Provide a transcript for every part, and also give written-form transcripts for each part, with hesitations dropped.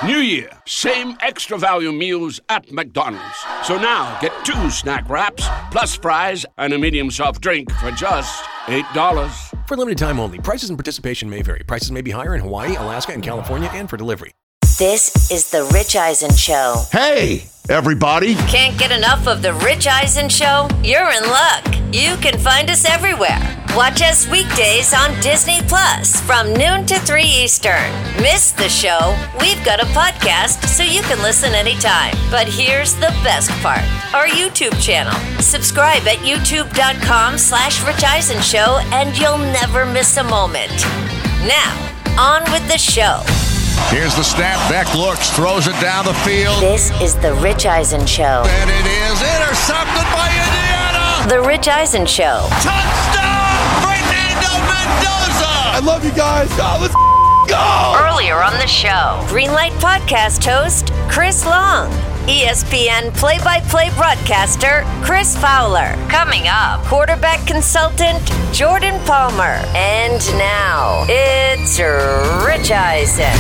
New year, same extra value meals at McDonald's. So now get 2 snack wraps, plus fries, and a medium soft drink for just $8. For limited time only. Prices and participation may vary. Prices may be higher in Hawaii, Alaska, and California, and for delivery. This is The Rich Eisen Show. Hey, everybody. Can't get enough of The Rich Eisen Show? You're in luck. You can find us everywhere. Watch us weekdays on Disney Plus from noon to 3 Eastern. Miss the show? We've got a podcast so you can listen anytime. But here's the best part. Our YouTube channel. Subscribe at youtube.com/Rich Eisen Show and you'll never miss a moment. Now, on with the show. Here's the snap. Beck looks, throws it down the field. This is The Rich Eisen Show. And it is intercepted by Indiana. The Rich Eisen Show. Touchdown, Fernando Mendoza. I love you guys. Let's go. Earlier on the show, Greenlight Podcast host Chris Long. ESPN play-by-play broadcaster Chris Fowler. Coming up, quarterback consultant Jordan Palmer. And now, it's Rich Eisen.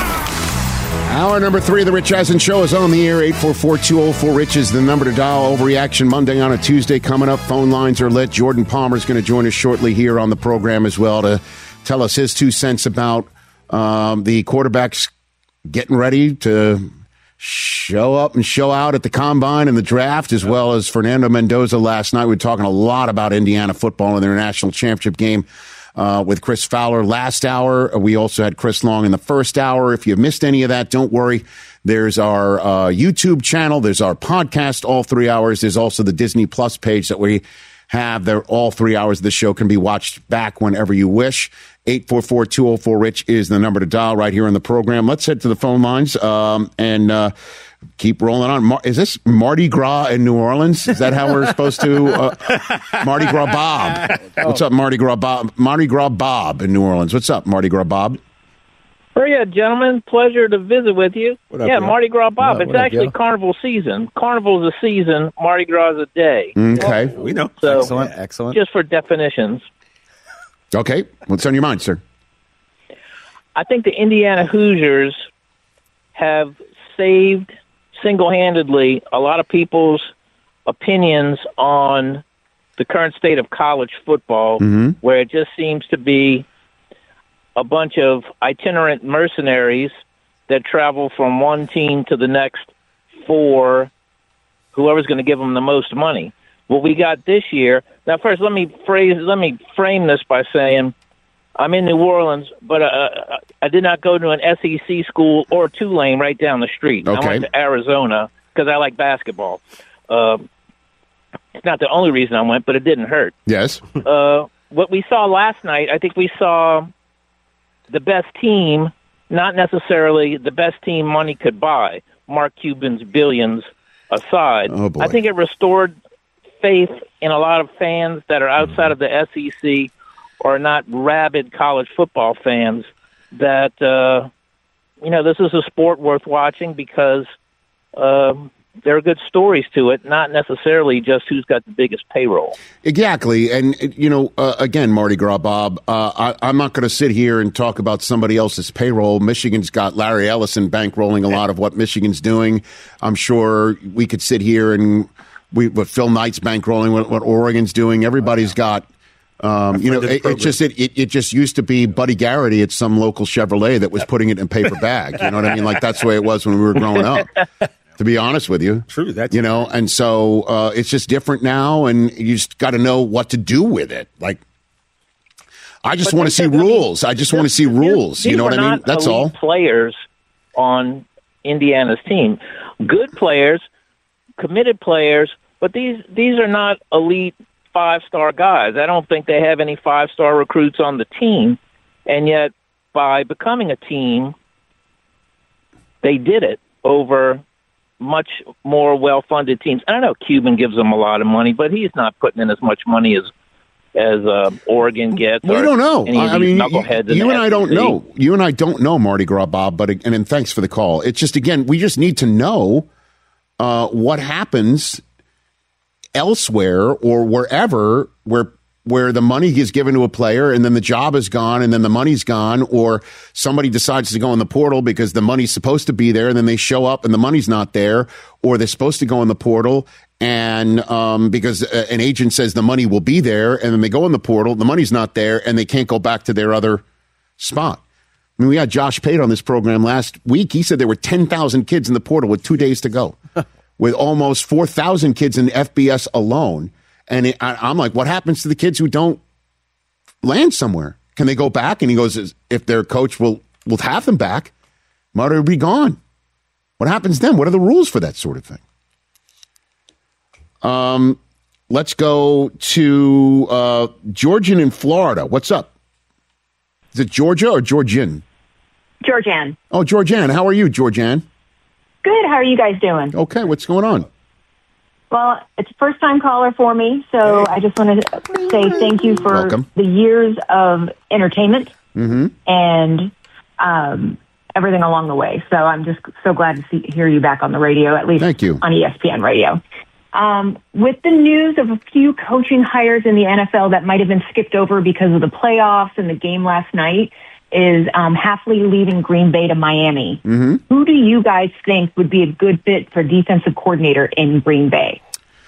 Hour number 3 of the Rich Eisen Show is on the air. 844-204-RICH is the number to dial. Overreaction Monday on a Tuesday coming up. Phone lines are lit. Jordan Palmer is going to join us shortly here on the program as well to tell us his 2 cents about the quarterbacks getting ready to show up and show out at the combine and the draft, as well as Fernando Mendoza last night. We were talking a lot about Indiana football in their national championship game with Chris Fowler last hour. We also had Chris Long in the first hour. If you missed any of that, don't worry. There's our YouTube channel. There's our podcast, all 3 hours. There's also the Disney Plus page that we have there. All 3 hours of the show can be watched back whenever you wish. 844-204-RICH is the number to dial right here on the program. Let's head to the phone lines and keep rolling on. Is this Mardi Gras in New Orleans? Is that how we're supposed to? Mardi Gras Bob. What's up, Mardi Gras Bob? Mardi Gras Bob in New Orleans. What's up, Mardi Gras Bob? Very good, gentlemen. Pleasure to visit with you. Mardi Gras Bob. It's actually carnival season. Carnival's a season. Mardi Gras is a day. Okay. We know. So, Excellent. Just for definitions. Okay. What's on your mind, sir? I think the Indiana Hoosiers have saved single-handedly a lot of people's opinions on the current state of college football, where it just seems to be a bunch of itinerant mercenaries that travel from one team to the next for whoever's going to give them the most money. What we got this year. Now, first, let me frame this by saying I'm in New Orleans, but I did not go to an SEC school or Tulane right down the street. Okay. I went to Arizona because I like basketball. It's not the only reason I went, but it didn't hurt. Yes. What we saw last night, I think we saw the best team, not necessarily the best team money could buy, Mark Cuban's billions aside. Oh, boy. I think it restored faith in a lot of fans that are outside of the SEC or not rabid college football fans that, this is a sport worth watching because there are good stories to it, not necessarily just who's got the biggest payroll. Exactly. And, again, Mardi Gras Bob, I'm not going to sit here and talk about somebody else's payroll. Michigan's got Larry Ellison bankrolling a lot of what Michigan's doing. I'm sure we could sit here and what Phil Knight's bankrolling, what Oregon's doing. Everybody's got, it just used to be Buddy Garrity at some local Chevrolet that was putting it in a paper bag. You know what I mean? Like that's the way it was when we were growing up. To be honest with you. True. And so it's just different now, and you just got to know what to do with it. Like, I just want to see rules. I just want to see rules. You know what I mean? That's all. Players on Indiana's team, good players, committed players, but these are not elite 5-star guys. I don't think they have any 5-star recruits on the team, and yet by becoming a team, they did it over much more well-funded teams. I don't know, Cuban gives them a lot of money, but he's not putting in as much money as Oregon gets. We don't know. I mean, you and I don't know. You and I don't know, Mardi Gras Bob, and thanks for the call. It's just, again, we just need to know what happens elsewhere or wherever where where the money is given to a player and then the job is gone and then the money's gone, or somebody decides to go in the portal because the money's supposed to be there and then they show up and the money's not there, or they're supposed to go in the portal and because an agent says the money will be there, and then they go in the portal, the money's not there, and they can't go back to their other spot. I mean, we had Josh Pate on this program last week. He said there were 10,000 kids in the portal with 2 days to go, with almost 4,000 kids in FBS alone. And I'm like, what happens to the kids who don't land somewhere? Can they go back? And he goes, if their coach will have them back, might have be gone. What happens then? What are the rules for that sort of thing? Let's go to Georgian in Florida. What's up? Is it Georgia or Georgian? Georgianne. Oh, Georgianne. How are you, Georgianne? Good. How are you guys doing? Okay. What's going on? Well, it's a first-time caller for me, so I just want to say thank you for the years of entertainment and everything along the way. So I'm just so glad to hear you back on the radio, at least thank you. On ESPN Radio. With the news of a few coaching hires in the NFL that might have been skipped over because of the playoffs and the game last night, is Hafley leaving Green Bay to Miami. Who do you guys think would be a good fit for defensive coordinator in Green Bay?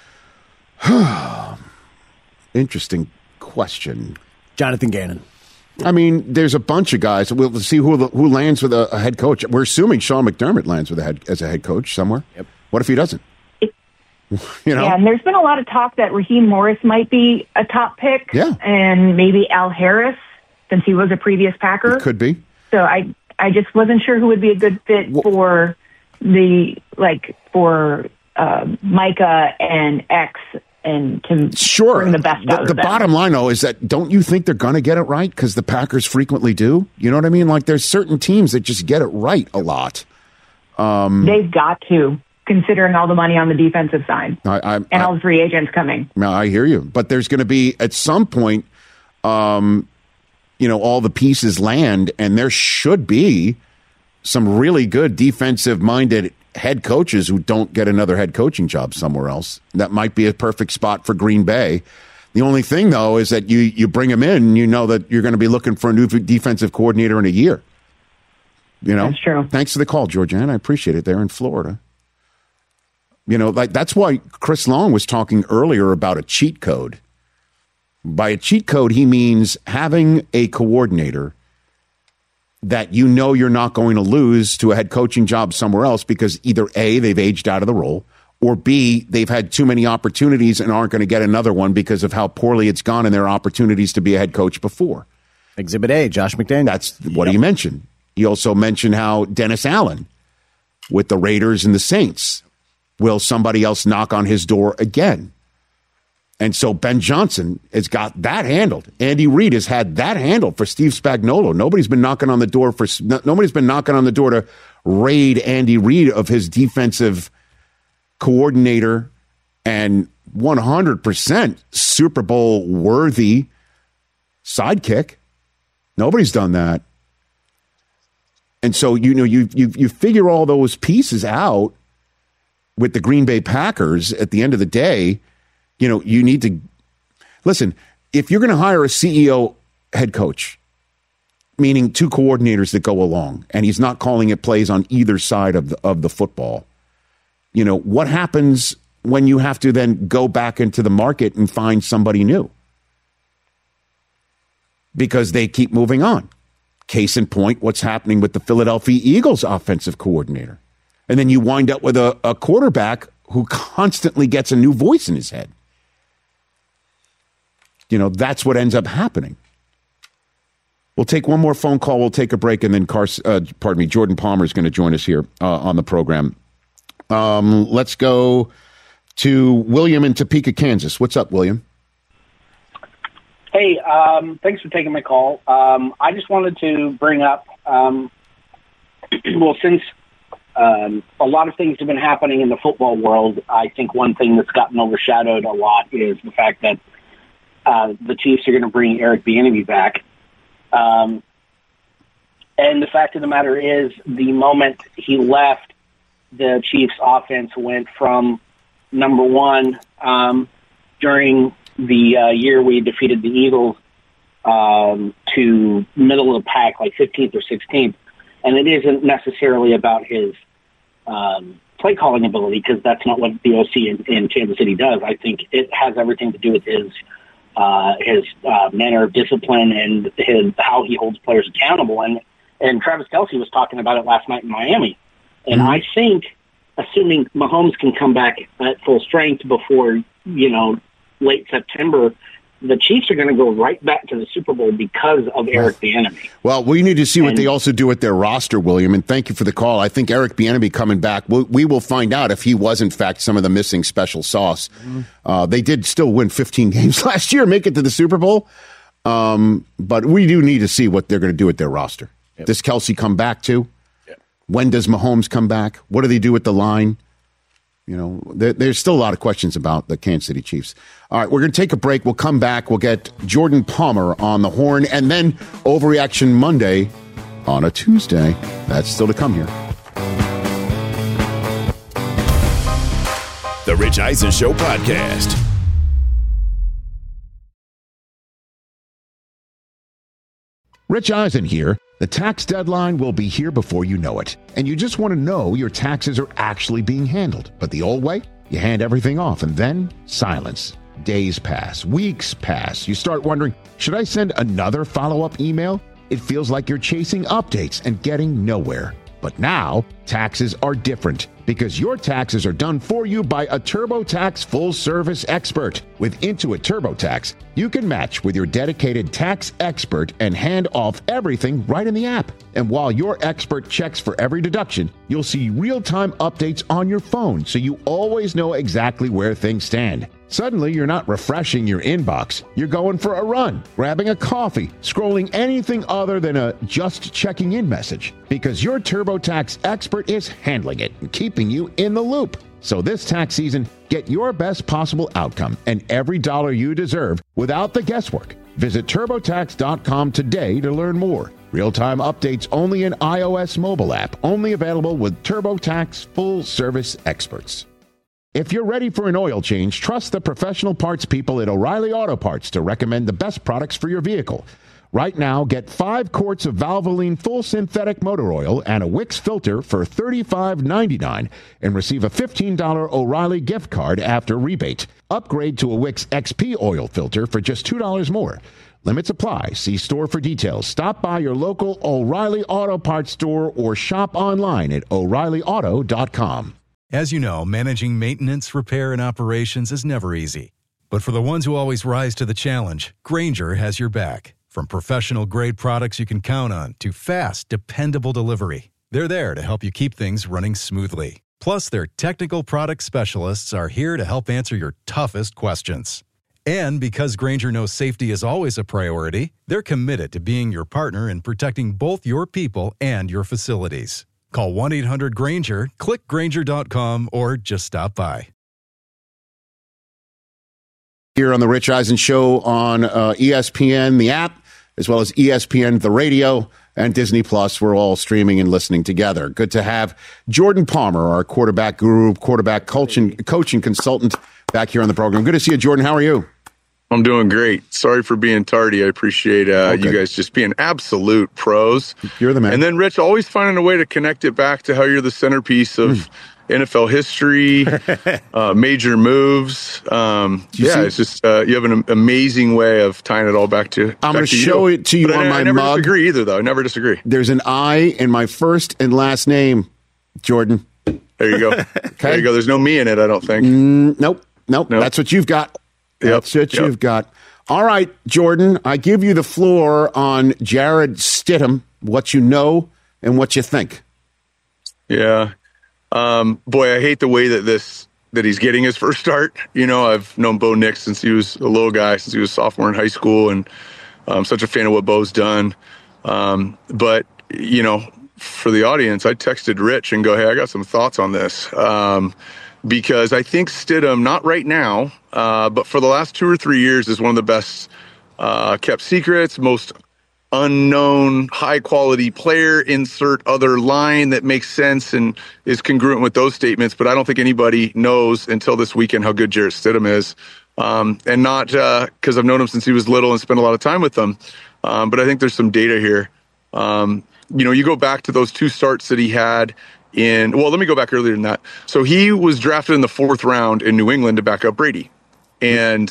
Interesting question. Jonathan Gannon. I mean, there's a bunch of guys. We'll see who lands with a head coach. We're assuming Sean McDermott lands with as a head coach somewhere. Yep. What if he doesn't? Yeah, and there's been a lot of talk that Raheem Morris might be a top pick. Yeah. And maybe Al Harris, since he was a previous Packer. It could be. So I just wasn't sure who would be a good fit for Micah and X and to bring the best out of them. The bottom line, though, is that don't you think they're going to get it right? Because the Packers frequently do. You know what I mean? Like, there's certain teams that just get it right a lot. They've got to, considering all the money on the defensive side and all the free agents coming. Now, I hear you. But there's going to be, at some point, all the pieces land, and there should be some really good defensive-minded head coaches who don't get another head coaching job somewhere else. That might be a perfect spot for Green Bay. The only thing, though, is that you bring them in, you know that you're going to be looking for a new defensive coordinator in a year. That's true. Thanks for the call, Georgianne. I appreciate it. There in Florida. That's why Chris Long was talking earlier about a cheat code. By a cheat code, he means having a coordinator that you're not going to lose to a head coaching job somewhere else because either A, they've aged out of the role, or B, they've had too many opportunities and aren't going to get another one because of how poorly it's gone in their opportunities to be a head coach before. Exhibit A, Josh McDaniels. That's what he mentioned. He also mentioned how Dennis Allen with the Raiders and the Saints, will somebody else knock on his door again? And so Ben Johnson has got that handled. Andy Reid has had that handled for Steve Spagnuolo. Nobody's been knocking on the door to raid Andy Reid of his defensive coordinator and 100% Super Bowl worthy sidekick. Nobody's done that. And so, you figure all those pieces out with the Green Bay Packers at the end of the day. You need to listen. If you're going to hire a CEO head coach, meaning two coordinators that go along, and he's not calling it plays on either side of the football, what happens when you have to then go back into the market and find somebody new? Because they keep moving on. Case in point, what's happening with the Philadelphia Eagles offensive coordinator. And then you wind up with a quarterback who constantly gets a new voice in his head. That's what ends up happening. We'll take one more phone call. We'll take a break, and then Jordan Palmer is going to join us here on the program. Let's go to William in Topeka, Kansas. What's up, William? Hey, thanks for taking my call. I just wanted to bring up, since a lot of things have been happening in the football world, I think one thing that's gotten overshadowed a lot is the fact that the Chiefs are going to bring Eric Bieniemy back. And the fact of the matter is, the moment he left, the Chiefs' offense went from number one during the year we defeated the Eagles to middle of the pack, like 15th or 16th. And it isn't necessarily about his play calling ability, because that's not what the OC in Kansas City does. I think it has everything to do with his manner of discipline and how he holds players accountable. And Travis Kelce was talking about it last night in Miami. And I think, assuming Mahomes can come back at full strength before, late September, the Chiefs are going to go right back to the Super Bowl because of Eric Bieniemy. Well, we need to see what they also do with their roster, William, and thank you for the call. I think Eric Bieniemy coming back, we will find out if he was, in fact, some of the missing special sauce. They did still win 15 games last year, make it to the Super Bowl, but we do need to see what they're going to do with their roster. Yep. Does Kelce come back too? Yep. When does Mahomes come back? What do they do with the line? There's still a lot of questions about the Kansas City Chiefs. All right, we're going to take a break. We'll come back. We'll get Jordan Palmer on the horn, and then Overreaction Monday on a Tuesday. That's still to come here. The Rich Eisen Show podcast. Rich Eisen here. The tax deadline will be here before you know it. And you just want to know your taxes are actually being handled. But the old way? You hand everything off and then silence. Days pass, weeks pass. You start wondering, should I send another follow-up email? It feels like you're chasing updates and getting nowhere. But now, taxes are different because your taxes are done for you by a TurboTax full-service expert. With Intuit TurboTax, you can match with your dedicated tax expert and hand off everything right in the app. And while your expert checks for every deduction, you'll see real-time updates on your phone so you always know exactly where things stand. Suddenly, you're not refreshing your inbox. You're going for a run, grabbing a coffee, scrolling anything other than a just checking in message, because your TurboTax expert is handling it and keeping you in the loop. So this tax season, get your best possible outcome and every dollar you deserve without the guesswork. Visit TurboTax.com today to learn more. Real-time updates only in iOS mobile app, only available with TurboTax full-service experts. If you're ready for an oil change, trust the professional parts people at O'Reilly Auto Parts to recommend the best products for your vehicle. Right now, get 5 quarts of Valvoline full synthetic motor oil and a Wix filter for $35.99 and receive a $15 O'Reilly gift card after rebate. Upgrade to a Wix XP oil filter for just $2 more. Limits apply. See store for details. Stop by your local O'Reilly Auto Parts store or shop online at O'ReillyAuto.com. As you know, managing maintenance, repair, and operations is never easy. But for the ones who always rise to the challenge, Grainger has your back. From professional-grade products you can count on to fast, dependable delivery, they're there to help you keep things running smoothly. Plus, their technical product specialists are here to help answer your toughest questions. And because Grainger knows safety is always a priority, they're committed to being your partner in protecting both your people and your facilities. Call 1-800-GRAINGER, click Grainger.com, or just stop by. Here on the Rich Eisen Show on ESPN, the app, as well as ESPN, the radio, and Disney Plus. We're all streaming and listening together. Good to have Jordan Palmer, our quarterback guru, quarterback coaching consultant, back here on the program. Good to see you, Jordan. How are you? I'm doing great. Sorry for being tardy. I appreciate you guys just being absolute pros. You're the man. And then, Rich, always finding a way to connect it back to how you're the centerpiece of NFL history, major moves. It's just you have an amazing way of tying it all back to. I'm going to show it to you on my mug. I never disagree either, though. I never disagree. There's an I in my first and last name, Jordan. There you go. Okay. There you go. There's no me in it, I don't think. Nope. That's what you've got. That's what you've got. All right, Jordan, I give you the floor on Jarrett Stidham, what you know and what you think. Yeah. Boy, I hate the way that he's getting his first start. You know, I've known Bo Nix since he was a little guy, since he was a sophomore in high school, and I'm such a fan of what Bo's done. But, you know, for the audience, I texted Rich and go, hey, I got some thoughts on this. Because I think Stidham, not right now, but for the last 2 or 3 years, is one of the best kept secrets, most unknown, high-quality player, insert other line that makes sense and is congruent with those statements. But I don't think anybody knows until this weekend how good Jarrett Stidham is. and not because I've known him since he was little and spent a lot of time with him. But I think there's some data here. You go back to those 2 starts that he had let me go back earlier than that. So he was drafted in the 4th round in New England to back up Brady. And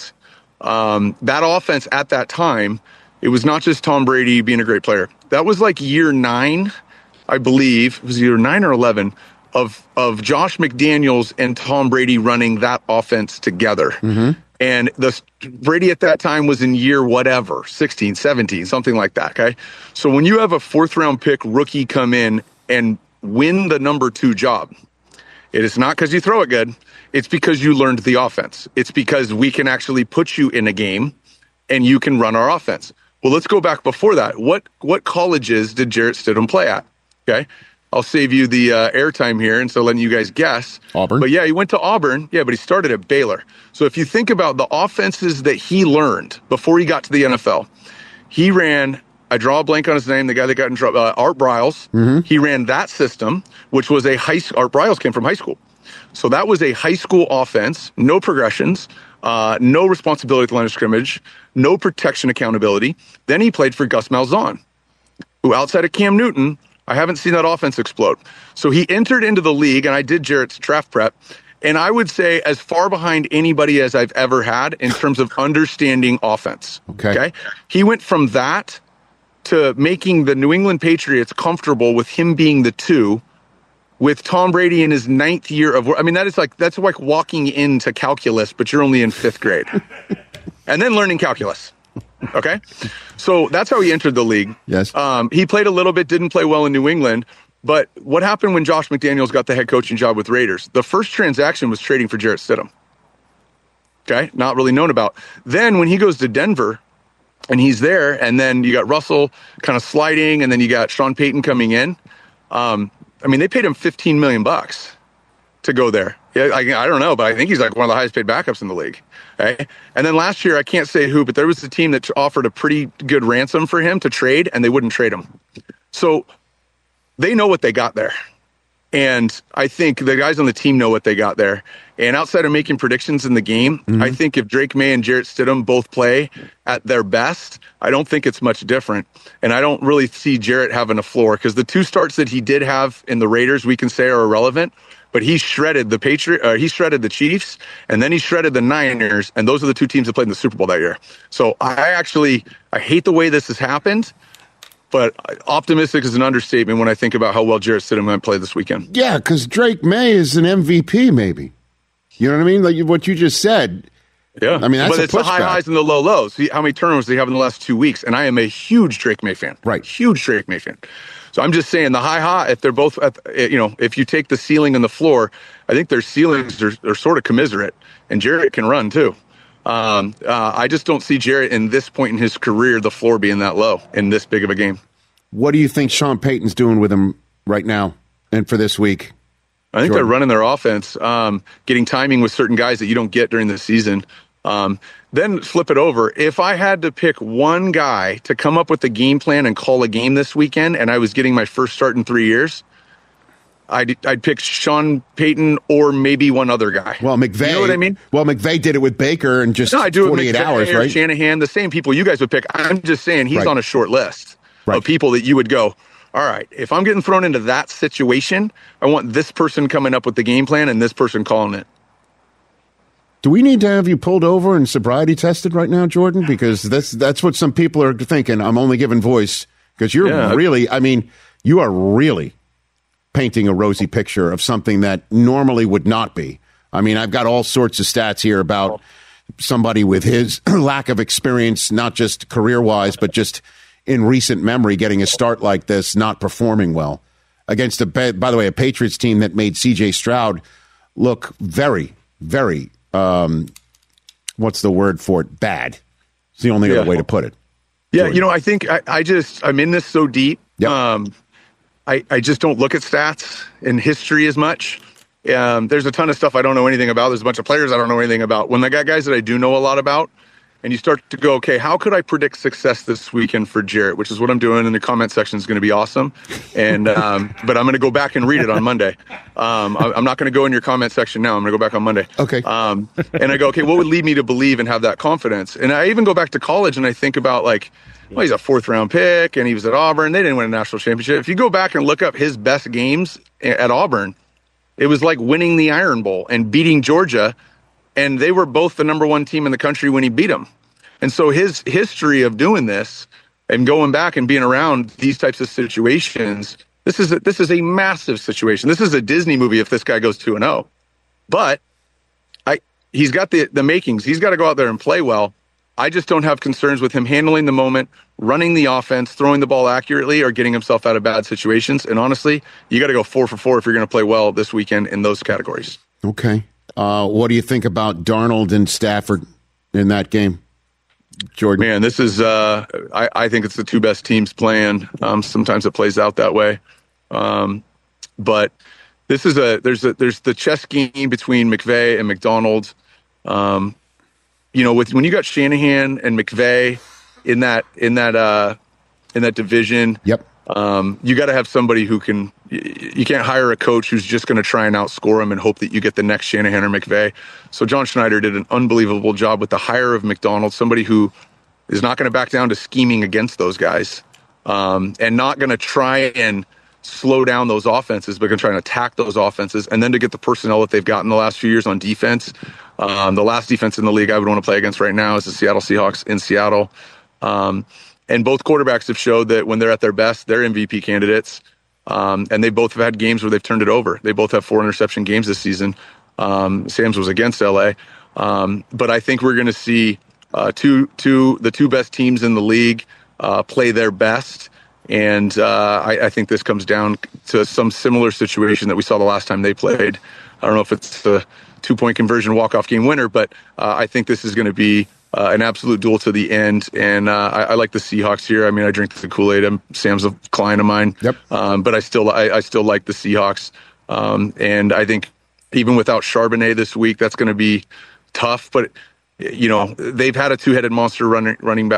that offense at that time, it was not just Tom Brady being a great player. That was like year 9, I believe. It was year 9 or 11 of Josh McDaniels and Tom Brady running that offense together. Mm-hmm. And Brady at that time was in year whatever, 16, 17, something like that, okay? So when you have a 4th-round pick rookie come in and win the number 2 job, it is not because you throw it good. It's because you learned the offense. It's because we can actually put you in a game and you can run our offense. Well, let's go back before that. What colleges did Jarrett Stidham play at? Okay. I'll save you the airtime here, and so letting you guys guess. Auburn. But yeah, he went to Auburn. Yeah, but he started at Baylor. So if you think about the offenses that he learned before he got to the NFL, he ran, I draw a blank on his name, the guy that got in trouble, Art Briles. Mm-hmm. He ran that system, which was Art Briles came from high school. So that was a high school offense, no progressions, no responsibility at the line of scrimmage, no protection accountability. Then he played for Gus Malzahn, who outside of Cam Newton, I haven't seen that offense explode. So he entered into the league, and I did Jarrett's draft prep, and I would say as far behind anybody as I've ever had in terms of understanding offense. Okay? He went from that to making the New England Patriots comfortable with him being the 2 with Tom Brady in his 9th year of work. I mean, that's like walking into calculus, but you're only in 5th grade. And then learning calculus. Okay? So that's how he entered the league. Yes. He played a little bit, didn't play well in New England. But what happened when Josh McDaniels got the head coaching job with Raiders? The first transaction was trading for Jarrett Stidham. Okay? Not really known about. Then when he goes to Denver and he's there, and then you got Russell kind of sliding, and then you got Sean Payton coming in. They paid him $15 million to go there. Yeah, I don't know, but I think he's like one of the highest paid backups in the league. Okay? And then last year, I can't say who, but there was a team that offered a pretty good ransom for him to trade, and they wouldn't trade him. So they know what they got there. And I think the guys on the team know what they got there. And outside of making predictions in the game, mm-hmm. I think if Drake May and Jarrett Stidham both play at their best, I don't think it's much different. And I don't really see Jarrett having a floor, because the 2 starts that he did have in the Raiders, we can say are irrelevant. But he shredded the he shredded the Chiefs, and then he shredded the Niners, and those are the 2 teams that played in the Super Bowl that year. So I hate the way this has happened, but optimistic is an understatement when I think about how well Jarrett Stidham might play this weekend. Yeah, because Drake May is an MVP, maybe. You know what I mean? Like what you just said. Yeah. I mean, that's but it's the high highs and the low lows. See how many turnovers they have in the last 2 weeks, and I am a huge Drake May fan. Right. Huge Drake May fan. So I'm just saying the high, if they're both, if you take the ceiling and the floor, I think their ceilings are sort of commiserate, and Jarrett can run too. I just don't see Jarrett in this point in his career, the floor being that low in this big of a game. What do you think Sean Payton's doing with him right now and for this week? I think they're running their offense, getting timing with certain guys that you don't get during the season. Then flip it over. If I had to pick one guy to come up with a game plan and call a game this weekend, and I was getting my first start in 3 years, I'd pick Sean Payton or maybe one other guy. Well, McVay. You know what I mean? Well, McVay did it with Baker in just 48 hours, right? Shanahan, the same people you guys would pick. I'm just saying he's on a short list of people that you would go, all right, if I'm getting thrown into that situation, I want this person coming up with the game plan and this person calling it. Do we need to have you pulled over and sobriety tested right now, Jordan? Because that's what some people are thinking. I'm only giving voice because you are really painting a rosy picture of something that normally would not be. I mean, I've got all sorts of stats here about somebody with his lack of experience, not just career-wise, but just in recent memory, getting a start like this, not performing well against, by the way, a Patriots team that made C.J. Stroud look very, very, what's the word for it? Bad. It's the only other way to put it. Yeah, Jordan. I think I'm in this so deep. Yep. I just don't look at stats and history as much. There's a ton of stuff I don't know anything about. There's a bunch of players I don't know anything about. When I got guys that I do know a lot about, and you start to go, okay, how could I predict success this weekend for Jarrett? Which is what I'm doing, and the comment section is going to be awesome. And but I'm going to go back and read it on Monday. I'm not going to go in your comment section now. I'm going to go back on Monday. Okay. And I go, okay, what would lead me to believe and have that confidence? And I even go back to college and I think about like, well, he's a 4th-round pick, and he was at Auburn. They didn't win a national championship. If you go back and look up his best games at Auburn, it was like winning the Iron Bowl and beating Georgia, and they were both the number 1 team in the country when he beat them. And so his history of doing this and going back and being around these types of situations, this is a massive situation. This is a Disney movie if this guy goes 2-0. But he's got the makings. He's got to go out there and play well. I just don't have concerns with him handling the moment, running the offense, throwing the ball accurately, or getting himself out of bad situations. And honestly, you got to go 4 for 4 if you're going to play well this weekend in those categories. Okay. What do you think about Darnold and Stafford in that game, Jordan? Man, this is I think it's the 2 best teams playing. Sometimes it plays out that way. But this is there's the chess game between McVay and McDonald. When you got Shanahan and McVay in that division, yep. You got to have somebody who can. You can't hire a coach who's just going to try and outscore him and hope that you get the next Shanahan or McVay. So John Schneider did an unbelievable job with the hire of McDonald, somebody who is not going to back down to scheming against those guys, and not going to try and slow down those offenses, but going to try and attack those offenses, and then to get the personnel that they've gotten the last few years on defense. The last defense in the league I would want to play against right now is the Seattle Seahawks in Seattle. And both quarterbacks have showed that when they're at their best, they're MVP candidates. And they both have had games where they've turned it over. They both have 4 interception games this season. Sam's was against LA. But I think we're going to see the 2 best teams in the league play their best. And I think this comes down to some similar situation that we saw the last time they played. I don't know if it's the 2-point conversion walk-off game winner, but I think this is going to be an absolute duel to the end. And I like the Seahawks here. I mean, I drink the Kool-Aid. Sam's a client of mine. Yep. But I still like the Seahawks. And I think even without Charbonnet this week, that's going to be tough. But they've had a 2-headed monster running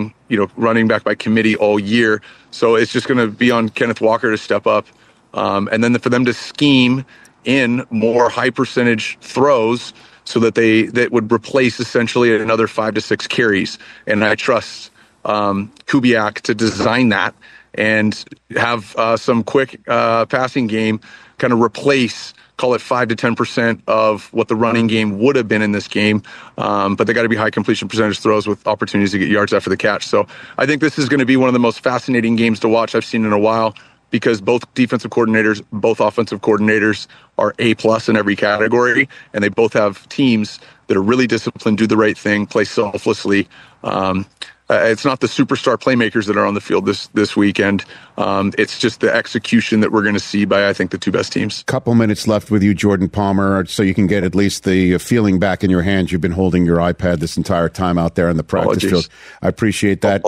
back by committee all year. So it's just going to be on Kenneth Walker to step up. And then for them to scheme in more high percentage throws so that that would replace essentially another 5 to 6 carries. And I trust Kubiak to design that and have some quick passing game kind of replace, call it 5 to 10% of what the running game would have been in this game. But they got to be high completion percentage throws with opportunities to get yards after the catch. So I think this is going to be one of the most fascinating games to watch I've seen in a while, because both defensive coordinators, both offensive coordinators are A+ in every category, and they both have teams that are really disciplined, do the right thing, play selflessly. It's not the superstar playmakers that are on the field this weekend. It's just the execution that we're going to see by, I think, the 2 best teams. Couple minutes left with you, Jordan Palmer, so you can get at least the feeling back in your hands. You've been holding your iPad this entire time out there in the practice field. I appreciate that.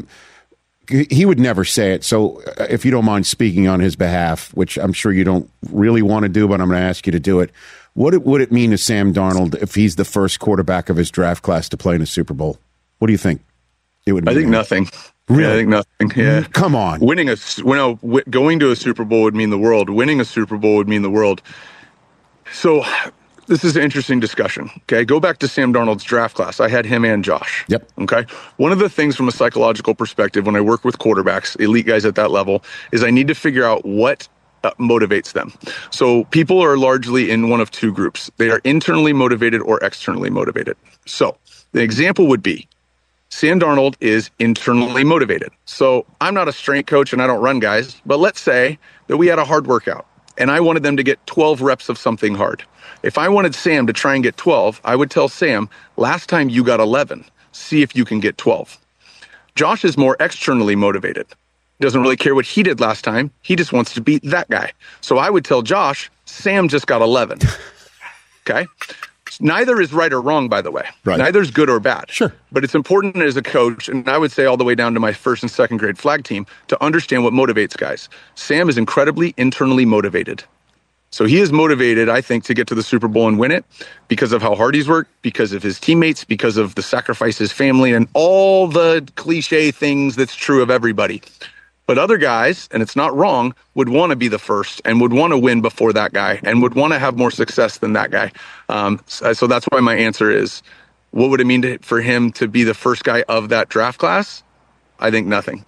He would never say it, so if you don't mind speaking on his behalf, which I'm sure you don't really want to do, but I'm going to ask you to do it, what would it mean to Sam Darnold if he's the first quarterback of his draft class to play in a Super Bowl? What do you think? I think nothing. Really? Yeah, I think nothing. Yeah. Come on. Going to a Super Bowl would mean the world. Winning a Super Bowl would mean the world. So this is an interesting discussion. Okay, go back to Sam Darnold's draft class. I had him and Josh. Yep. Okay. One of the things from a psychological perspective when I work with quarterbacks, elite guys at that level, is I need to figure out what motivates them. So people are largely in one of 2 groups. They are internally motivated or externally motivated. So the example would be Sam Darnold is internally motivated. So I'm not a strength coach and I don't run guys, but let's say that we had a hard workout and I wanted them to get 12 reps of something hard. If I wanted Sam to try and get 12, I would tell Sam, last time you got 11, see if you can get 12. Josh is more externally motivated. He doesn't really care what he did last time. He just wants to beat that guy. So I would tell Josh, Sam just got 11. Okay? Neither is right or wrong, by the way. Right. Neither is good or bad. Sure. But it's important as a coach, and I would say all the way down to my 1st and 2nd grade flag team, to understand what motivates guys. Sam is incredibly internally motivated. So he is motivated, I think, to get to the Super Bowl and win it because of how hard he's worked, because of his teammates, because of the sacrifice his family, and all the cliche things that's true of everybody. But other guys, and it's not wrong, would want to be the first and would want to win before that guy and would want to have more success than that guy. So that's why my answer is, what would it mean for him to be the first guy of that draft class? I think nothing.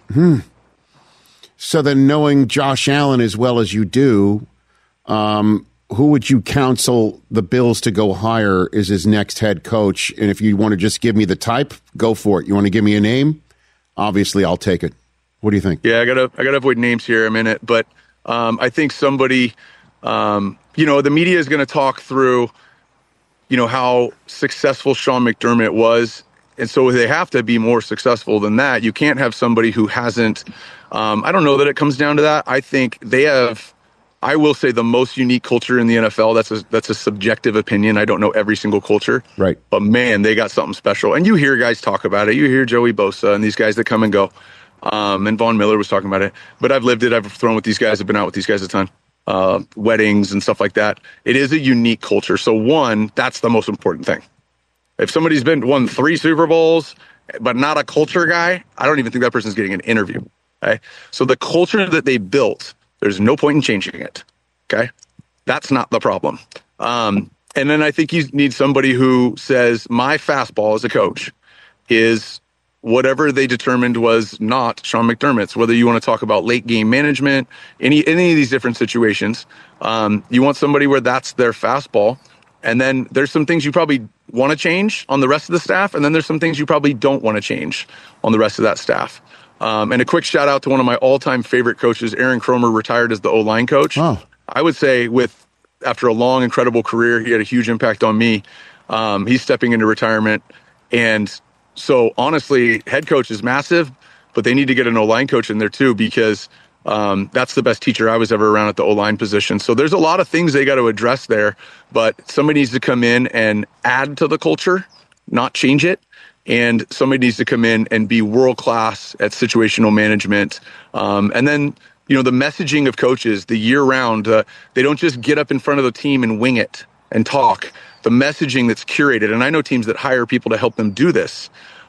So then, knowing Josh Allen as well as you do, who would you counsel the Bills to go hire as his next head coach? And if you want to just give me the type, go for it. You want to give me a name? Obviously, I'll take it. What do you think? Yeah, I gotta avoid names here a minute, but I think somebody, the media is going to talk through, how successful Sean McDermott was, and so they have to be more successful than that. You can't have somebody who hasn't. I don't know that it comes down to that. I think they have, I will say, the most unique culture in the NFL. That's a subjective opinion. I don't know every single culture, right? But man, they got something special. And you hear guys talk about it. You hear Joey Bosa and these guys that come and go. And Von Miller was talking about it, but I've lived it. I've thrown with these guys. I've been out with these guys a ton, weddings and stuff like that. It is a unique culture. So one, that's the most important thing. If somebody's won 3 Super Bowls, but not a culture guy, I don't even think that person's getting an interview. Okay. So the culture that they built, there's no point in changing it. Okay. That's not the problem. And then I think you need somebody who says, my fastball as a coach is whatever they determined was not Sean McDermott's, whether you want to talk about late game management, any of these different situations. You want somebody where that's their fastball. And then there's some things you probably want to change on the rest of the staff. And then there's some things you probably don't want to change on the rest of that staff. And a quick shout out to one of my all-time favorite coaches, Aaron Cromer, retired as the O-line coach. Oh. I would say after a long, incredible career, he had a huge impact on me. He's stepping into retirement. And so honestly, head coach is massive, but they need to get an O-line coach in there too, because that's the best teacher I was ever around at the O-line position. So there's a lot of things they got to address there, but somebody needs to come in and add to the culture, not change it. And somebody needs to come in and be world-class at situational management. And then, the messaging of coaches, the year-round, they don't just get up in front of the team and wing it and talk. The messaging that's curated, and I know teams that hire people to help them do this.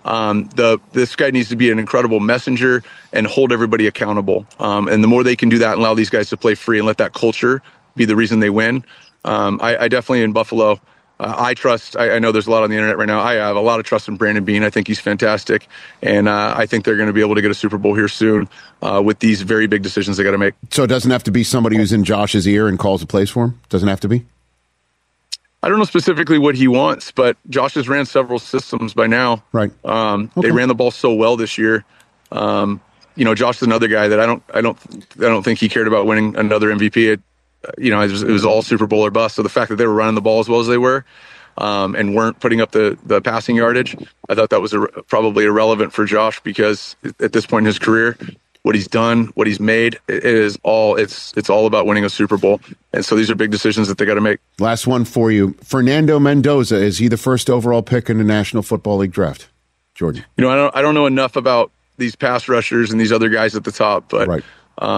This guy needs to be an incredible messenger and hold everybody accountable. And the more they can do that and allow these guys to play free and let that culture be the reason they win. I definitely, in Buffalo, I trust. I know there's a lot on the internet right now. I have a lot of trust in Brandon Beane. I think he's fantastic. And I think they're going to be able to get a Super Bowl here soon with these very big decisions they got to make. So it doesn't have to be somebody who's in Josh's ear and calls the plays for him? Doesn't have to be? I don't know specifically what he wants, but Josh has ran several systems by now. Right. Okay. They ran the ball so well this year. Josh is another guy that I don't think he cared about winning another MVP. It was all Super Bowl or bust. So the fact that they were running the ball as well as they were, and weren't putting up the passing yardage, I thought that was probably irrelevant for Josh, because at this point in his career, what he's done, what he's made, it's all about winning a Super Bowl. And so these are big decisions that they got to make. Last one for you. Fernando Mendoza, is he the first overall pick in the National Football League draft? Jordan. I don't know enough about these pass rushers and these other guys at the top, but right.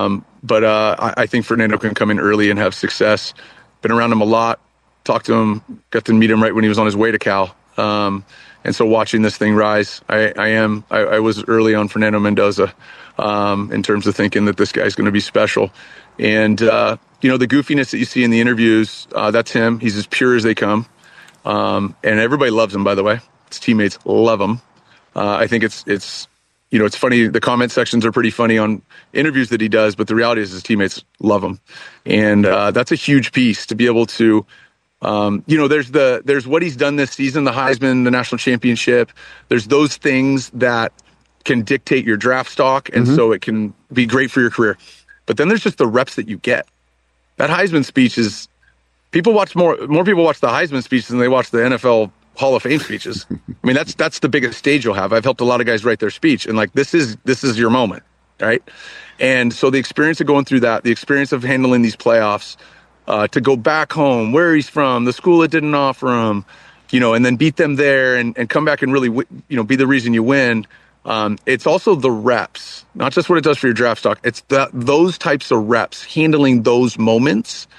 I think Fernando can come in early and have success. Been around him a lot, talked to him, got to meet him right when he was on his way to Cal. And so watching this thing rise, I was early on Fernando Mendoza in terms of thinking that this guy's going to be special. And, the goofiness that you see in the interviews, that's him. He's as pure as they come. And everybody loves him, by the way. His teammates love him. I think it's funny. The comment sections are pretty funny on interviews that he does, but the reality is his teammates love him. And that's a huge piece to be able to, there's what he's done this season, the Heisman, the national championship. There's those things that can dictate your draft stock, and so it can be great for your career. But then there's just the reps that you get. That Heisman speech is, more people watch the Heisman speech than they watch the NFL Hall of Fame speeches. I mean, that's the biggest stage you'll have. I've helped a lot of guys write their speech, and this is your moment, right? And so the experience of going through that, the experience of handling these playoffs, to go back home, where he's from, the school that didn't offer him, and then beat them there and come back and really, be the reason you win. It's also the reps, not just what it does for your draft stock. It's those types of reps, handling those moments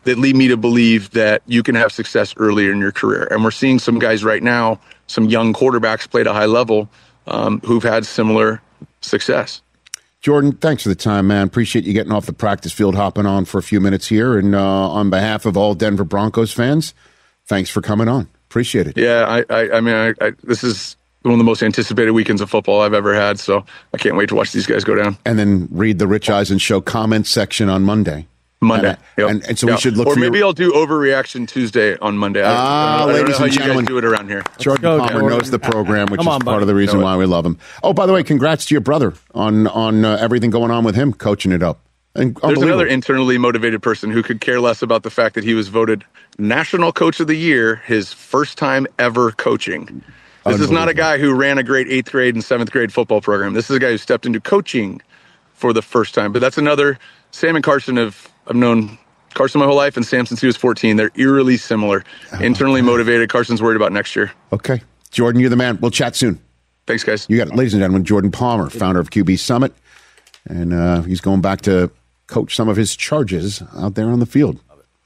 that lead me to believe that you can have success earlier in your career. And we're seeing some guys right now, some young quarterbacks play at a high level who've had similar success. Jordan, thanks for the time, man. Appreciate you getting off the practice field, hopping on for a few minutes here. And on behalf of all Denver Broncos fans, thanks for coming on. Appreciate it. Yeah, I mean, this is one of the most anticipated weekends of football I've ever had, so I can't wait to watch these guys go down. And then read the Rich Eisen Show comments section on Monday. Yep. And so we should look or for maybe I'll do Overreaction Tuesday on Monday. I don't ladies know how and you gentlemen, guys do it around here. Jordan Palmer knows the program, which is part of the reason why we love him. Oh, by the way, congrats to your brother on everything going on with him, coaching it up. And there's another internally motivated person who could care less about the fact that he was voted National Coach of the Year his first time ever coaching. This is not a guy who ran a great 8th grade and 7th grade football program. This is a guy who stepped into coaching for the first time. But that's another. Sam and Carson I've known Carson my whole life, and Sam since he was 14. They're eerily similar. Internally motivated. Carson's worried about next year. Okay. Jordan, you're the man. We'll chat soon. Thanks, guys. You got it. Ladies and gentlemen, Jordan Palmer, founder of QB Summit. And he's going back to coach some of his Chargers out there on the field.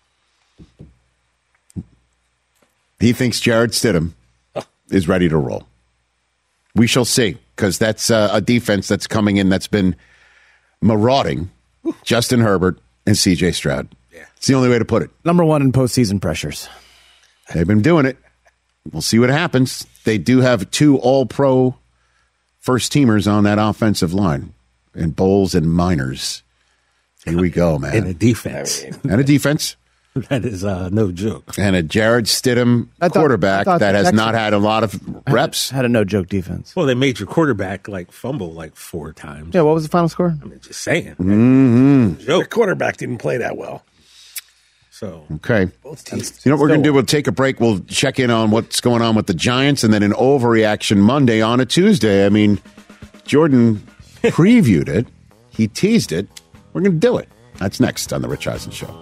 He thinks Jarrett Stidham is ready to roll. We shall see, because that's a defense that's coming in that's been marauding Justin Herbert and C.J. Stroud. Yeah. It's the only way to put it. Number one in postseason pressures. They've been doing it. We'll see what happens. They do have 2 all-pro first-teamers on that offensive line, and Bowles and Miners. Here we go, man. And a defense. And a defense. That is no joke. And a Jarrett Stidham quarterback that has not had a lot of reps. Had a no-joke defense. Well, they made your quarterback fumble 4 times. Yeah, what was the final score? I mean, just saying. Mm-hmm. Your quarterback didn't play that well. So okay. Both teams. You know what we're going to do? We'll take a break. We'll check in on what's going on with the Giants, and then an overreaction Monday on a Tuesday. I mean, Jordan previewed it. He teased it. We're going to do it. That's next on The Rich Eisen Show.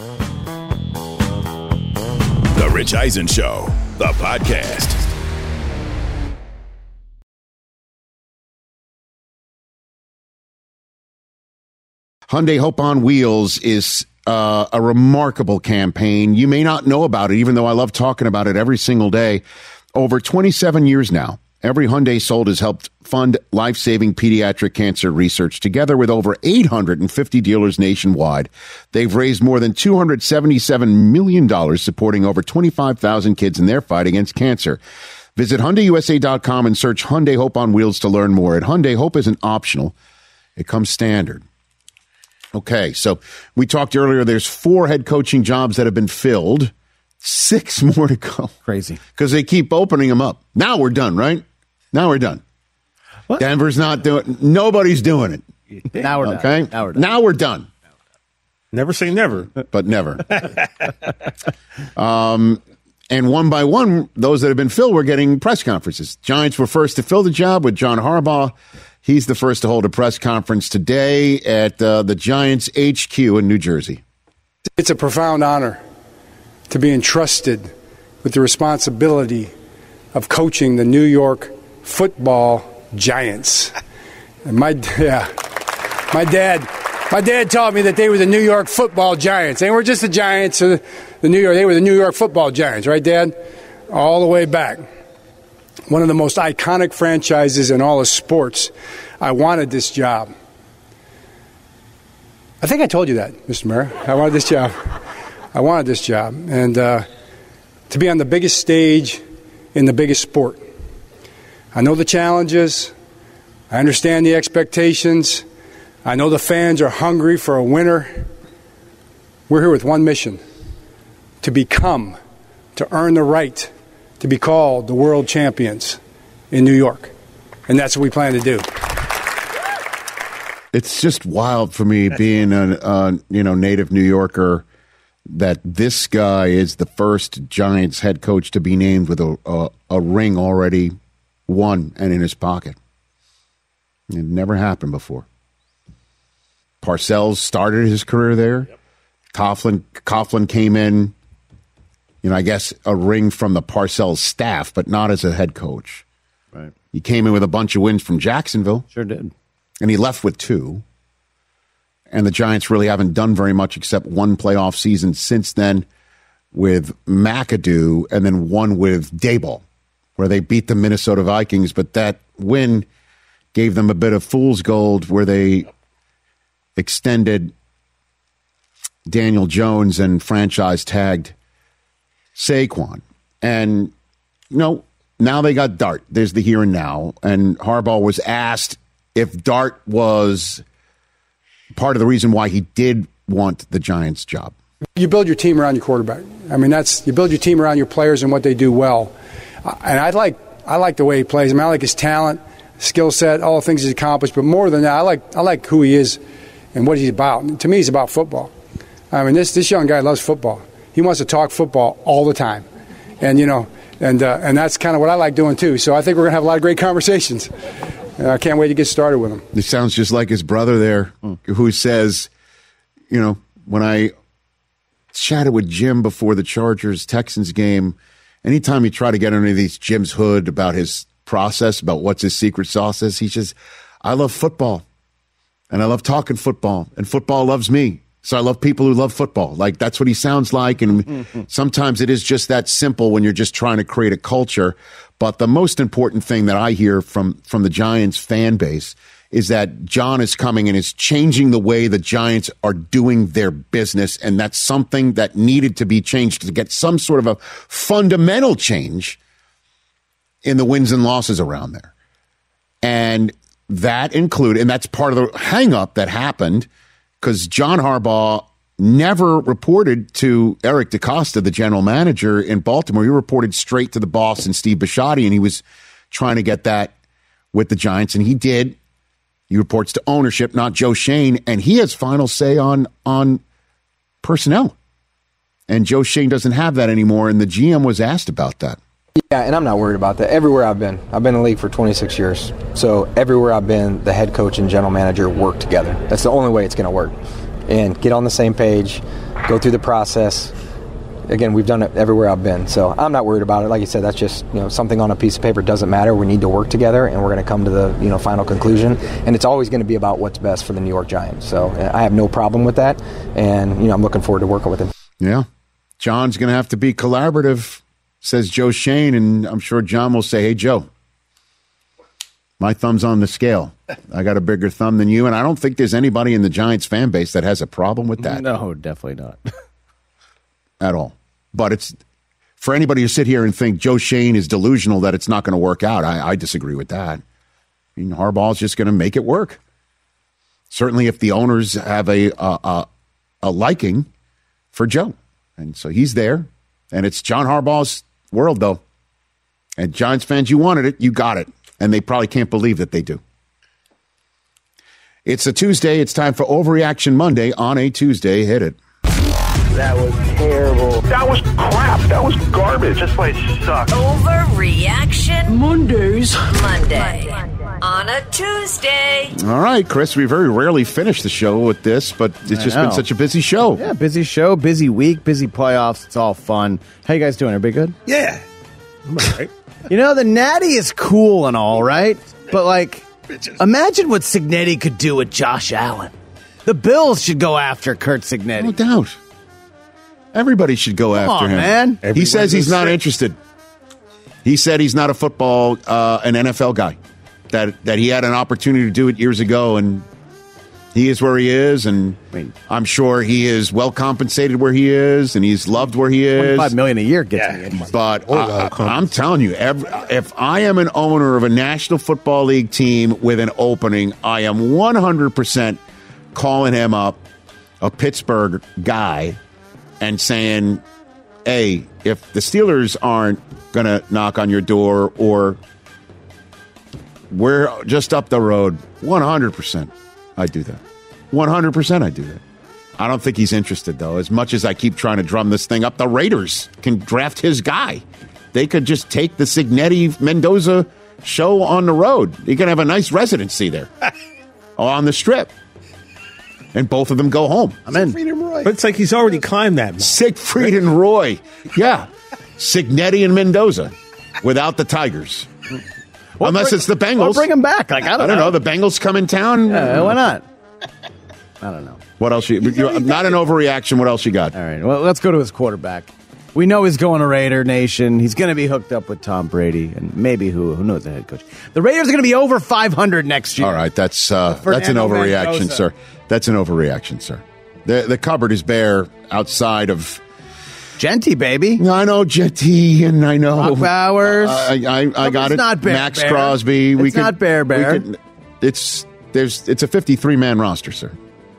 The Rich Eisen Show, the podcast. Hyundai Hope on Wheels is a remarkable campaign. You may not know about it, even though I love talking about it every single day. Over 27 years now, every Hyundai sold has helped fund life-saving pediatric cancer research. Together with over 850 dealers nationwide, they've raised more than $277 million supporting over 25,000 kids in their fight against cancer. Visit HyundaiUSA.com and search Hyundai Hope on Wheels to learn more. At Hyundai, Hope isn't optional. It comes standard. Okay, so we talked earlier, there's 4 head coaching jobs that have been filled. 6 more to go. Crazy. Because they keep opening them up. Now we're done, right? Now we're done. What? Denver's not doing nobody's doing it. Now we're done. Okay? Now we're done. Never say never. But never. And one by one, those that have been filled were getting press conferences. Giants were first to fill the job with John Harbaugh. He's the first to hold a press conference today at the Giants HQ in New Jersey. It's a profound honor to be entrusted with the responsibility of coaching the New York Football Giants. And my dad taught me that they were the New York Football Giants. They weren't just the Giants of the New York. They were the New York Football Giants, right, Dad? All the way back. One of the most iconic franchises in all of sports. I wanted this job. I think I told you that, Mr. Mayor. I wanted this job. And to be on the biggest stage in the biggest sport. I know the challenges. I understand the expectations. I know the fans are hungry for a winner. We're here with one mission: to earn the right to be called the world champions in New York. And that's what we plan to do. It's just wild for me being a native New Yorker that this guy is the first Giants head coach to be named with a ring already won and in his pocket. It never happened before. Parcells started his career there. Yep. Coughlin came in, I guess a ring from the Parcells staff, but not as a head coach. Right. He came in with a bunch of wins from Jacksonville. Sure did. And he left with 2. And the Giants really haven't done very much except one playoff season since then with McAdoo and then one with Daboll, where they beat the Minnesota Vikings. But that win gave them a bit of fool's gold where they extended Daniel Jones and franchise tagged Saquon. And, now they got Dart. There's the here and now. And Harbaugh was asked if Dart was part of the reason why he did want the Giants job. You build your team around your quarterback. I mean, you build your team around your players and what they do well. And I like the way he plays. I like his talent, skill set, all the things he's accomplished. But more than that, I like who he is and what he's about. To me, he's about football. I mean, this young guy loves football. He wants to talk football all the time. And, and that's kind of what I like doing, too. So I think we're going to have a lot of great conversations. I can't wait to get started with him. It sounds just like his brother there, who says, when I chatted with Jim before the Chargers-Texans game, anytime you try to get underneath Jim's hood about his process, about what's his secret sauce is, he says, I love football, and I love talking football, and football loves me. So I love people who love football. Like, that's what he sounds like. And sometimes it is just that simple when you're just trying to create a culture. But the most important thing that I hear from the Giants fan base is that John is coming and is changing the way the Giants are doing their business. And that's something that needed to be changed to get some sort of a fundamental change in the wins and losses around there. And that included, and that's part of the hang up that happened, because John Harbaugh never reported to Eric DeCosta, the general manager in Baltimore. He reported straight to the boss and Steve Bisciotti, and he was trying to get that with the Giants, and he did. He reports to ownership, not Joe Schoen, and he has final say on personnel. And Joe Schoen doesn't have that anymore, and the GM was asked about that. Yeah, and I'm not worried about that. Everywhere I've been in the league for 26 years. So everywhere I've been, the head coach and general manager work together. That's the only way it's going to work. And get on the same page, go through the process. Again, we've done it everywhere I've been. So I'm not worried about it. Like you said, that's just something on a piece of paper. Doesn't matter. We need to work together, and we're going to come to the final conclusion. And it's always going to be about what's best for the New York Giants. So I have no problem with that. And I'm looking forward to working with him. Yeah. John's going to have to be collaborative, says Joe Schoen, and I'm sure John will say, hey, Joe, my thumb's on the scale. I got a bigger thumb than you, and I don't think there's anybody in the Giants fan base that has a problem with that. No, definitely not. At all. But it's for anybody to sit here and think Joe Schoen is delusional that it's not going to work out, I disagree with that. I mean, Harbaugh's just going to make it work. Certainly if the owners have a liking for Joe. And so he's there, and it's John Harbaugh's world, though. And Giants fans, you wanted it, you got it. And they probably can't believe that they do. It's a Tuesday. It's time for Overreaction Monday on a Tuesday. Hit it. That was terrible. That was crap. That was garbage. This place sucks. Overreaction Monday on a Tuesday. All right, Chris, we very rarely finish the show with this, but it's just been such a busy show. Yeah, busy show, busy week, busy playoffs. It's all fun. How you guys doing? Everybody good? Yeah. I'm all right. The Natty is cool and all, right? But, imagine what Cignetti could do with Josh Allen. The Bills should go after Kurt Cignetti. No doubt. Everybody should go after him. Man. He says he's not interested. He said he's not a football, an NFL guy. That he had an opportunity to do it years ago, and he is where he is, and I'm sure he is well compensated where he is, and he's loved where he is. $25 million a year gets me. But I'm telling you, if I am an owner of a National Football League team with an opening, I am 100% calling him up, a Pittsburgh guy, and saying, hey, if the Steelers aren't going to knock on your door, or we're just up the road, 100% I do that. 100% I do that. I don't think he's interested, though. As much as I keep trying to drum this thing up, the Raiders can draft his guy. They could just take the Cignetti-Mendoza show on the road. He can have a nice residency there on the Strip. And both of them go home. I'm in. But it's like he's already climbed that mountain. Siegfried and Roy. Yeah. Cignetti and Mendoza without the Tigers. Unless it's the Bengals. We'll bring him back. I don't know. The Bengals come in town. Why not? I don't know. What else? Not an overreaction. What else you got? All right. Well, let's go to his quarterback. We know he's going to Raider Nation. He's going to be hooked up with Tom Brady and maybe who knows the head coach. The Raiders are going to be over 500 next year. All right, that's an overreaction, sir. That's an overreaction, sir. The cupboard is bare outside of Genty, baby. I know Genty, and I know Brock Bowers. I got it. Not Max Crosby. It's not Bear. It's a 53-man roster, sir.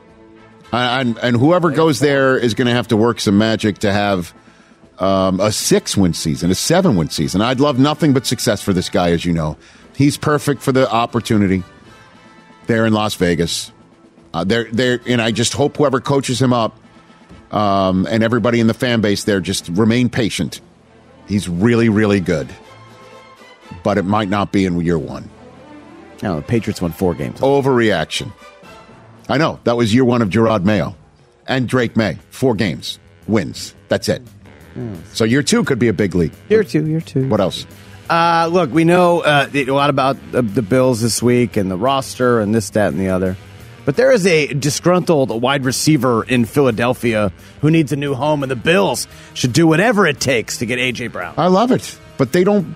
And whoever goes there is going to have to work some magic to have a 6-win season, a 7-win season. I'd love nothing but success for this guy, as you know. He's perfect for the opportunity there in Las Vegas. And I just hope whoever coaches him up and everybody in the fan base there just remain patient. He's really, really good. But it might not be in year one. No, the Patriots won 4 games. Overreaction. I know. That was year one of Gerard Mayo and Drake May. 4 games. Wins. That's it. So year 2 could be a big league. Year two. What else? Look, we know a lot about the Bills this week and the roster and this, that, and the other. But there is a disgruntled wide receiver in Philadelphia who needs a new home, and the Bills should do whatever it takes to get A.J. Brown. I love it. But they don't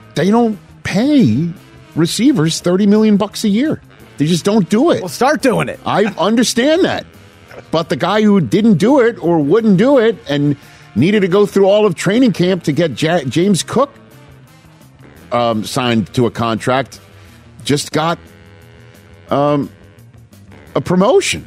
pay receivers $30 million a year. They just don't do it. Well, start doing it. I understand that. But the guy who didn't do it or wouldn't do it and needed to go through all of training camp to get James Cook signed to a contract just got a promotion.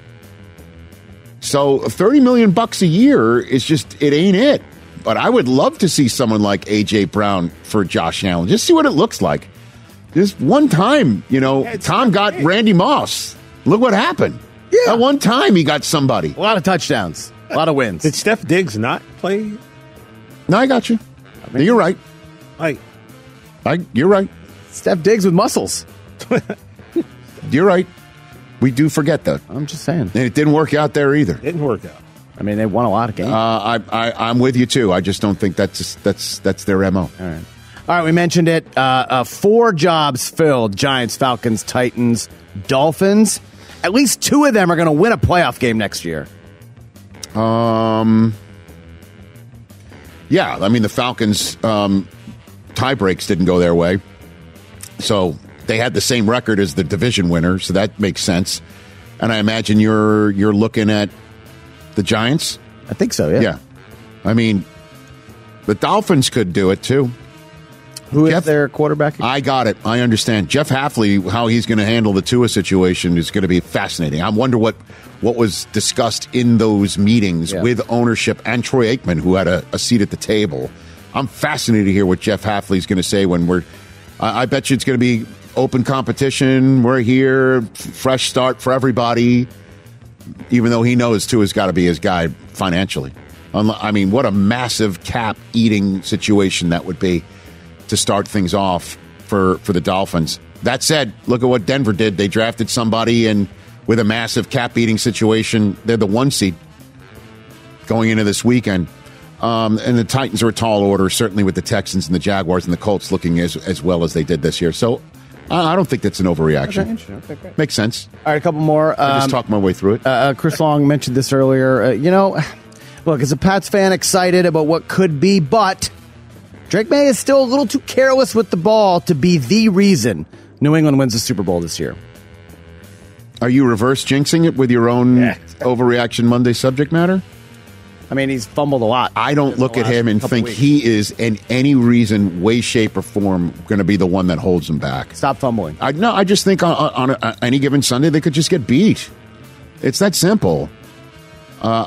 So $30 million a year is just, it ain't it. But I would love to see someone like A.J. Brown for Josh Allen. Just see what it looks like. Just one time, Tom got Randy Moss. Look what happened. Yeah. At one time, he got somebody. A lot of touchdowns. A lot of wins. Did Steph Diggs not play? No, I got you. You're right. You're right. Steph Diggs with muscles. You're right. We do forget that. I'm just saying. And it didn't work out there either. Didn't work out. I mean, they won a lot of games. I'm with you, too. I just don't think that's their MO. All right, we mentioned it. 4 jobs filled. Giants, Falcons, Titans, Dolphins. At least 2 of them are going to win a playoff game next year. Yeah, I mean, the Falcons tie breaks didn't go their way. So they had the same record as the division winner, so that makes sense. And I imagine you're looking at the Giants? I think so, yeah. Yeah. I mean, the Dolphins could do it, too. Who is their quarterback? I got it. I understand. Jeff Hafley, how he's going to handle the Tua situation is going to be fascinating. I wonder what was discussed in those meetings with ownership and Troy Aikman, who had a seat at the table. I'm fascinated to hear what Jeff Hafley's going to say when I bet you it's going to be open competition. We're here, fresh start for everybody, even though he knows Tua's got to be his guy financially. I mean, what a massive cap-eating situation that would be to start things off for the Dolphins. That said, look at what Denver did. They drafted somebody, and with a massive cap-eating situation, they're the 1 seed going into this weekend. And the Titans are a tall order, certainly with the Texans and the Jaguars and the Colts looking as well as they did this year. So I don't think that's an overreaction. Okay, great. Makes sense. All right, a couple more. I just talked my way through it. Chris Long mentioned this earlier. Look, as a Pats fan, excited about what could be, but Drake May is still a little too careless with the ball to be the reason New England wins the Super Bowl this year. Are you reverse jinxing it with your own overreaction Monday subject matter? I mean, he's fumbled a lot. I don't look at him and think he is, in any reason, way, shape, or form, going to be the one that holds him back. Stop fumbling. I just think on any given Sunday, they could just get beat. It's that simple. I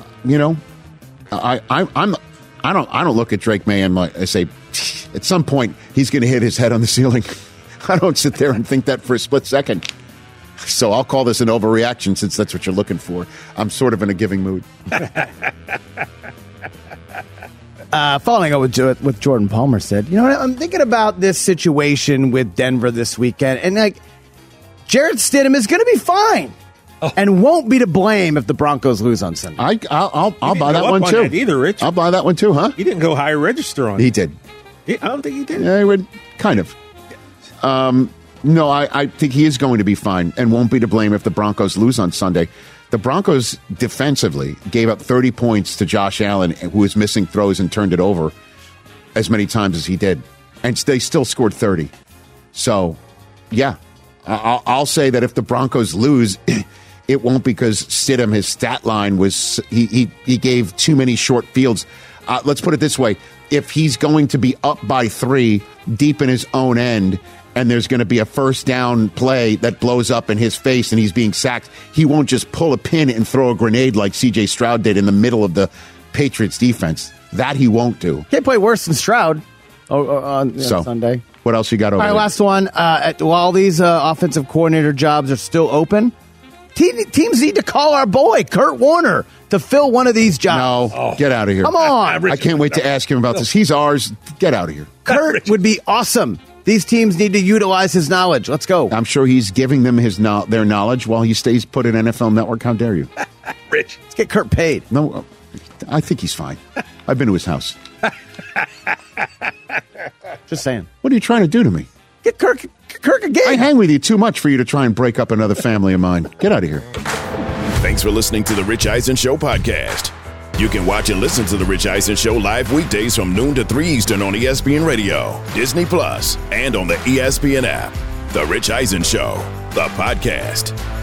don't look at Drake May and I say, at some point, he's going to hit his head on the ceiling. I don't sit there and think that for a split second. So I'll call this an overreaction since that's what you're looking for. I'm sort of in a giving mood. Following up with what Jordan Palmer said, I'm thinking about this situation with Denver this weekend, and Jarrett Stidham is going to be fine and won't be to blame if the Broncos lose on Sunday. I'll buy that one too. Either, Rich. I'll buy that one too, huh? He didn't go high register on it. He did. I don't think he did. Yeah, he would kind of. No, I think he is going to be fine and won't be to blame if the Broncos lose on Sunday. The Broncos defensively gave up 30 points to Josh Allen, who was missing throws and turned it over as many times as he did. And they still scored 30. So, yeah, I'll say that if the Broncos lose, it won't because Stidham, his stat line was he gave too many short fields. Let's put it this way. If he's going to be up by 3 deep in his own end, and there's going to be a first down play that blows up in his face and he's being sacked, he won't just pull a pin and throw a grenade like C.J. Stroud did in the middle of the Patriots defense. That he won't do. Can't play worse than Stroud on Sunday. What else you got over there? All right, last one. While these offensive coordinator jobs are still open, teams need to call our boy, Kurt Warner, to fill one of these jobs. No, get out of here. Come on. I can't wait to ask him about this. He's ours. Get out of here. Kurt would be awesome. These teams need to utilize his knowledge. Let's go. I'm sure he's giving them their knowledge while he stays put in NFL Network. How dare you? Rich. Let's get Kurt paid. No, I think he's fine. I've been to his house. Just saying. What are you trying to do to me? Get Kirk a gig. I hang with you too much for you to try and break up another family of mine. Get out of here. Thanks for listening to the Rich Eisen Show podcast. You can watch and listen to the Rich Eisen Show live weekdays from noon to 3 Eastern on ESPN Radio, Disney Plus, and on the ESPN app. The Rich Eisen Show, the podcast.